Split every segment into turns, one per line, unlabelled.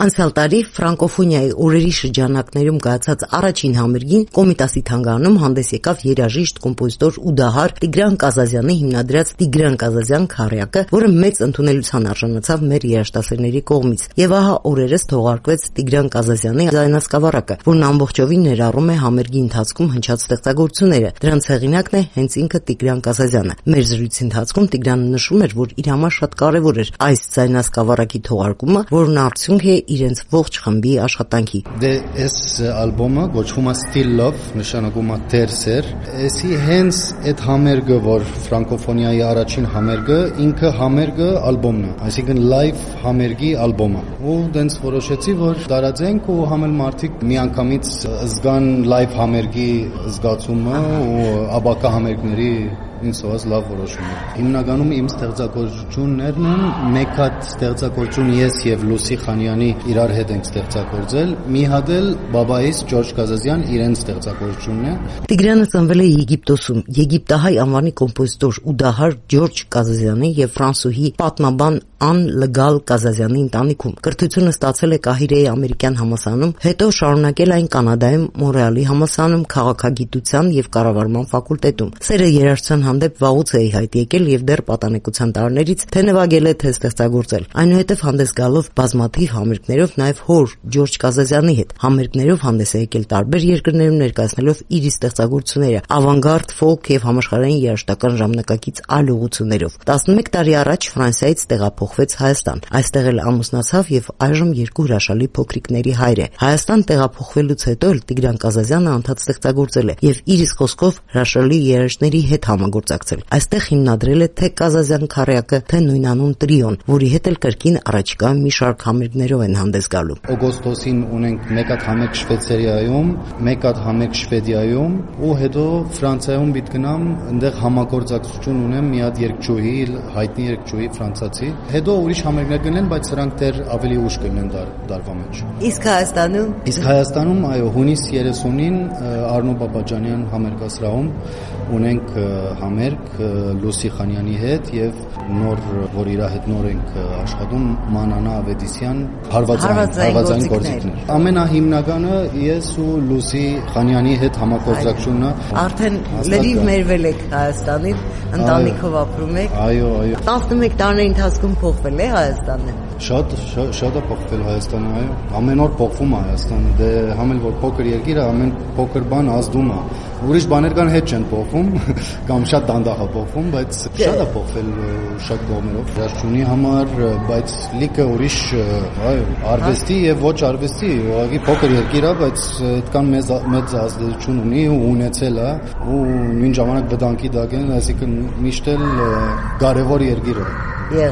Անցյալ տարի ֆրանկոֆոնիայի օրերի շրջանակներում կայացած առաջին համերգին Կոմիտասի թանգարանում հանդես եկավ երաժիշտ, կոմպոզիտոր ու դահար Տիգրան Կազազյանի հիմնադրած Տիգրան Կազազյան քառյակը, որը մեծ ընդունելության արժանացավ մեր երաժշտասերների կողմից։ Եվ ահա օրերս թողարկվեց Տիգրան Կազազյանի ձայնասկավառակը, որն ամբողջովին ներառում է համերգի ընթացքում հնչած ստեղծագործությունները։ Դրանց հեղինակն է հենց ինքը Տիգրան Կազազյանը։ Մեր զրույցի ընթացքում Տիգրանը նշում էր, որ իր համար շատ կարևոր էր այս ձայնասկավառակի թողարկումը, որն արդյունք է իրենց ողջ խմբի աշխատանքի։
Դե այս ալբոմը գոչվում է Still Love, նշանակում է Tercer։ Էսի հենց այդ համերգը, որ ֆրանկոֆոնիայի առաջին համերգը, ինքը համերգը ալբոմն է, այսինքն live համերգի ալբոմը։ Ու դենց որոշեցի, որ դարաձենք ու համել մարդիկ միանգամից զգան live համերգի զգացումը ու աբակա համերգների ինձ սոված լավ որոշում է։ Հիմնականում իմ ստեղծագործություններն են, մեկ հատ ստեղծագործություն ես եւ Լուսի Խանյանի իրար հետ ենք ստեղծագործել, մի հատ էլ բաբայիս Ջորջ Կազազյան իրեն ստեղծագործությունն է։
Տիգրանը ծնվել է Եգիպտոսում, եգիպտահայ անվանի կոմպոզիտոր ու դահար Ջորջ Կազազյանի եւ ֆրանսուհի պատմաբան Ան Լգալ Կազազյանի ընտանիքում։ Կրթությունը ստացել է Կահիրեի ամերիկյան համալսարանում, հետո շարունակել այն Կանադայում Մոնրեալի համալսարանում քաղաքագիտության եւ կառավարման ֆակուլտետում։ Սերը երաժշտության հանդեպ վաղուց է հայտ եկել եւ դեռ պատանեկության տարիներից թե նվագել է, թե ստեղծագործել։ Այնուհետև հանդես գալով բազմաթիվ համերգներով նաեւ հոր Ջորջ Կազազյանի հետ համերգներով հանդես է եկել տարբեր երկրներում ներկայացնելով իր ստեղծագործությունները ավանգարդ, ֆոլք եւ համաշխարհային երաժշտական ժամանակակից այլ ուղղություններով։ 11 տարի առաջ Ֆրանսիայից տեղափոխվեց Հայաստան։ Այստեղ էլ ամուսնացավ եւ այժմ երկու հրաշալի փոքրիկների հայր է։ Հայաստան տեղափոխվելուց հետո էլ Տիգրան Կազազյանը անդադ ստեղծագործել է եւ իր իսկ խոսքով հրաշալի երաժիշտների հետ համագործակցել։ Այստեղ հիմնադրել է թե Կազազյան քառյակը, թե նույնանուն տրիոն, որի հետ էլ կրկին առաջիկայում մի շարք համերգներով են հանդես գալու։
Օգոստոսին ունենք մեկ հատ համերգ Շվեյցարիայում, մեկ հատ համերգ Շվեդիայում ու հետո Ֆրանսիայում պիտի գնամ, այնտեղ համագործակցություն ունեմ մի հատ երգչուհի, հայտնի երգչուհի ֆրանսացի։ Հետո ուրիշ համերգներ կլինեն, բայց սրանք դեռ ավելի ուշ կլինեն դարվա մեջ։
Իսկ Հայաստանում?
Իսկ Հայաստանում, այո, հունիս 30-ին Արնո Բաբաջանյան համերգասրահում ունենք համերգ Լուսի Խանյանի հետ եւ նոր, որ իր հետ նոր ենք աշխատում, Մանանա Ավետիսյան հարվածային գործիքներ։ Ամենահիմնականը ես ու Լուսի Խանյանի հետ համագործակցությունն է։
Արդեն լրիվ մերվել եք Հայաստանից, ընտանիքով ապրում եք։
Այո։
11 տարիների ընթացքում փոխվել է Հայաստանը։
Շատ է փոխվել Հայաստանը, այո։ Ամեն օր փոխվում է Հայաստանը։ Դե համել որ փոքր երկիր է, ամեն փոքր բան ազդում է։ Ուրիշ բաներ կան հետ չեն փոխվում, կամ շատ դանդաղ է փոխվում, բայց շատ է փոխվել շատ կողմերով։ Երաժշտությունի համար, բայց լիքը ուրիշ, այո, արվեստի եւ ոչ արվեստի, ուղղակի փոքր երկիր է, բայց այդքան մեծ ազդեցություն ունի ու ունեցել է, ու նույն ժամանակ վտանգի դակեն, այսինքն միշտ էլ կարևոր երկիր է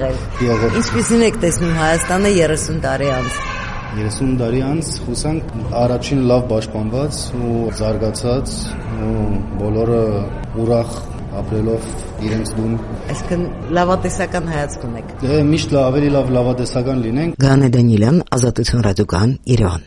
եղել։ Ինչպիսին եք տեսնում Հայաստանը 30 տարի անց։
30 տարի անց հուսանք առաջին լավ պաշտպանված ու զարգացած ու բոլորը ուրախ ապրելով իրենց դուն։
Այսինքն լավատեսական հայացք ունեք։
Դե միշտ ավելի լավ լավատեսական լինենք։
Գանե Դանիելյան, Ազատություն ռադիոկայան, Երևան։